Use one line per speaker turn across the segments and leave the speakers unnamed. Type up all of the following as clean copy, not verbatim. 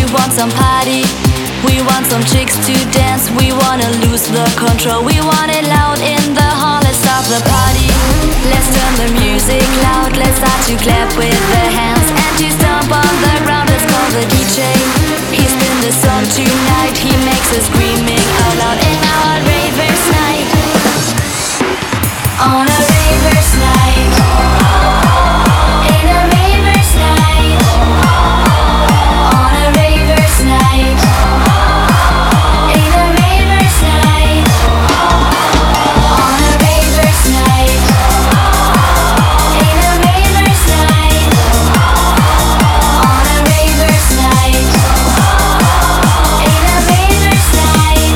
want some party, we want some chicks to dance. We wanna lose the control, we want it loud in the hall. Let's start the party, let's turn the music loud. Let's start to clap with the hands and to stomp on the ground. Let's call the DJ, he spin the song tonight. He makes us screaming out loud in our ravers night. On a ravers night, in a ravers night, on a ravers night, in a ravers night, on a ravers night, in a ravers night, on a ravers night, in a ravers night.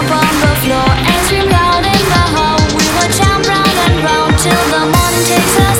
Takes us